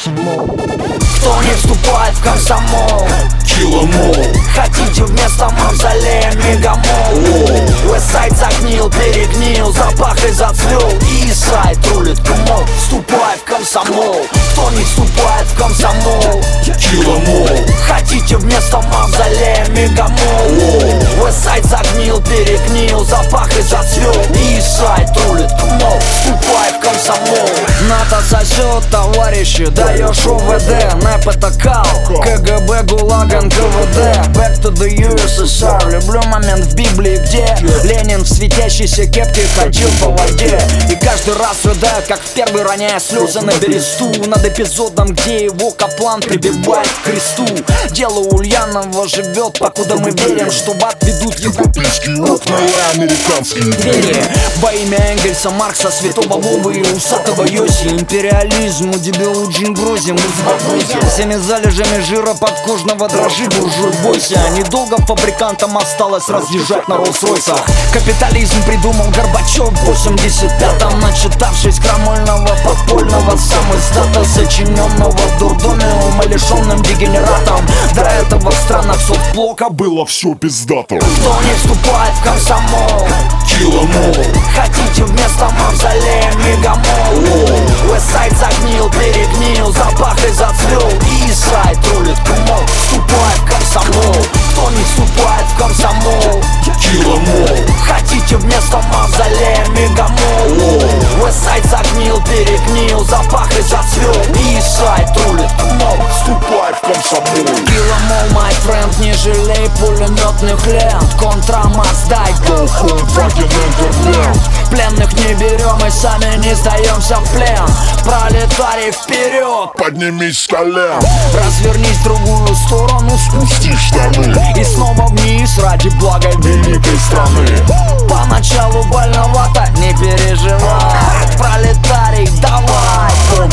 Кто не вступает в комсомол? Киломол. Хотите вместо мавзолея мегамол? Уэстсайд загнил, перегнил, запах и зацвел. Исайд рулит кумол. Вступай в комсомол. Кто не вступает в комсомол? Киломол. Хотите вместо мавзолея мегамол? Уэстсайд загнил, перегнил, запах и зацвел. Исайд рулит кумол. Вступай в комсомол. НАТО сосет, товарищи, даешь ОВД. НЭП это кал, КГБ, ГУЛАГ, НКВД. Back to the USSR. Люблю момент в Библии, где Ленин в светящейся кепке ходил по воде. И каждый раз рыдаю, как в первый, роняя слезы на бересту. Над эпизодом, где его Каплан прибивает к кресту. Дело Ульянова живет, покуда мы верим, что в ад ведут европейские окна и американские двери. Во имя Энгельса, Маркса, Святого Вовы и усатого Йоси. Империализму, дебилу Джин грозим, всеми залежами жира подкожного дрожи буржуй бойся. Недолго фабрикантам осталось разъезжать на Роллс-Ройсах. Капитализм придумал Горбачев в 85-м, начитавшись крамольного подпольного самоиздата, сочиненного в дурдоме умалишенным дегенератом. До этого в странах соцблока было все пиздато. Кто не вступает в комсомол? Киломол. Хотите вместо мавзолея мегамол? Уэстсайд загнил, перегнил, запах и зацвел. Исайд рулит кумол. Вступай в комсомол. Кто не вступает в комсомол? Киломол. Хотите вместо мавзолея мегамол? Уэстсайд загнил, перегнил, запах и зацвел. Исайд рулит кумол. Вступай в комсомол. Киломол, my friend, не жалей пулеметных лент. Контрамас, дай похуй, Фраген интернет. пленных не берем и сами не сдаемся в плен. Пролетарий вперед, Поднимись с колен. развернись в другую сторону, Спусти штаны. и снова вниз ради блага великой страны. Поначалу больновато, не переживай. Пролетарий, давай.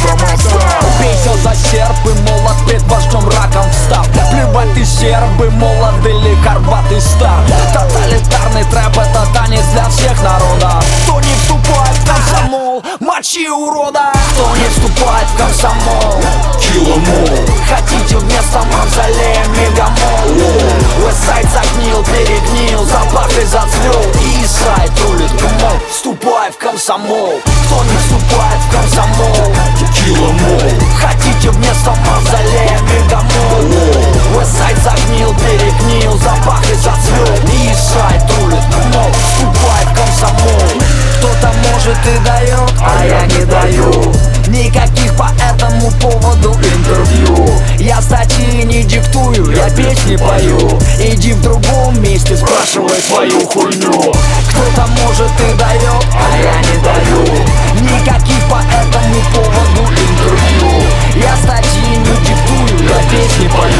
Бейся за серп и молот, пред вождем раком встав. Плевать ты серб и молод или горбатый стар. Тоталитарный трэп это танец для всех народов. Кто не вступает в комсомол, мочи урода. Кто не вступает в комсомол? Киломол. Хотите вместо мавзолея мегамол? Уэстсайд загнил, перегнил, запах и зацвел. Исайд рулит кумол. Вступай в комсомол. Кто не вступает в комсомол? Киломол. Хотите вместо мавзолея мегамол? Уэстсайд загнил, перегнил, запах и зацвел. Исайд рулит кумол. Вступай в комсомол. Кто-то может и дает, а я не даю никаких по этому поводу интервью. Я статьи не диктую, я песни пою. Иди в другом месте, спрашивай свою хуйню. Кто-то может и дает, а я не даю никаких по этому поводу интервью. Я статьи не диктую, я песни пою.